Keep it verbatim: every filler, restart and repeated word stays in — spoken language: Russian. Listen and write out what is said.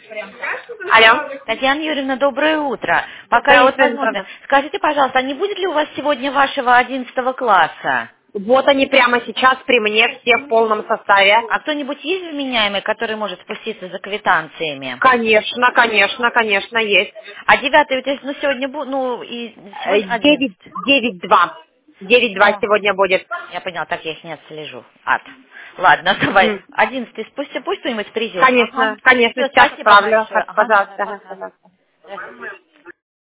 Алло. Татьяна Юрьевна, доброе утро. Пока Да, есть вот возможность, это. скажите, пожалуйста, а не будет ли у вас сегодня вашего одиннадцатого класса? Вот они прямо сейчас при мне, все в полном составе. А кто-нибудь есть вменяемый, который может спуститься за квитанциями? Конечно, конечно, конечно, есть. А девятый, то есть, ну, сегодня, бу- ну, и Э, сегодня Девять, одиннадцатый. девять, два. Девять, два О, сегодня будет. я поняла, так я их не отслежу. Ад. Ладно, давай. М. Одиннадцатый, спусть, пусть кто-нибудь придет. Ага. Конечно, конечно, Все, сейчас спасибо отправлю. большое. Ага, давай, Пожалуйста, ага, пока. пожалуйста. Здравствуйте.